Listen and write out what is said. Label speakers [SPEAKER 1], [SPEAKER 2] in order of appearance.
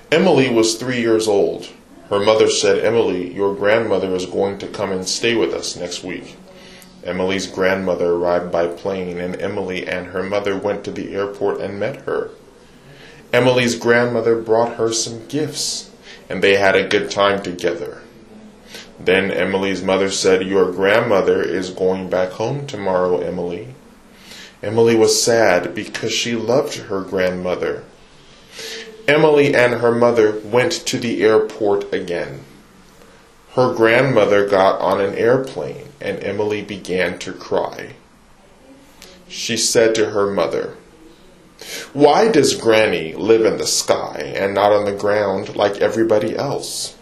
[SPEAKER 1] Emily was 3 years old. Her mother said, "Emily, your grandmother is going to come and stay with us next week." Emily's grandmother arrived by plane, and Emily and her mother went to the airport and met her. Emily's grandmother brought her some gifts, and they had a good time together. Then Emily's mother said, "Your grandmother is going back home tomorrow, Emily." Emily was sad because she loved her grandmother. Emily and her mother went to the airport again. Her grandmother got on an airplane, and Emily began to cry. She said to her mother, "Why does Granny live in the sky and not on the ground like everybody else?"